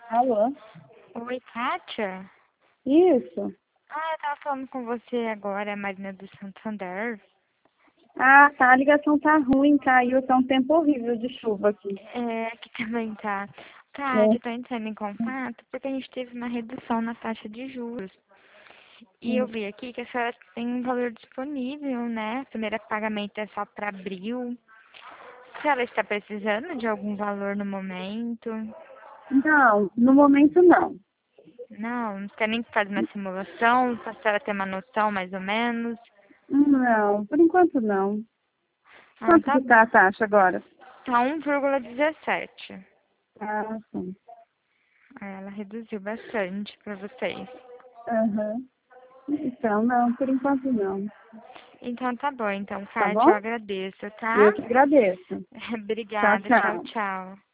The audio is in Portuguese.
Alô? Oi, Kátia? Isso. Eu tava falando com você agora, Marina do Santander. Ah, tá. A ligação tá ruim, caiu. Tá um tempo horrível de chuva aqui. Aqui também tá. Kátia, É. eu tô entrando em contato porque a gente teve uma redução na taxa de juros. E eu Hum. vi aqui que a senhora tem um valor disponível, né? O primeiro pagamento é só para abril. A senhora está precisando de algum valor no momento? Não, no momento não. Não, não quer nem fazer uma simulação, para a senhora ter uma noção mais ou menos? Não, por enquanto não. Ah, Quanto tá que bom. tá a taxa agora? Tá 1,17. Ah, sim. Ela reduziu bastante para vocês. Aham. Então, não, por enquanto não. Então tá bom, então, Tá Kátia, eu bom? agradeço, tá? Eu que agradeço. Tchau, Obrigada, tchau, tchau. tchau.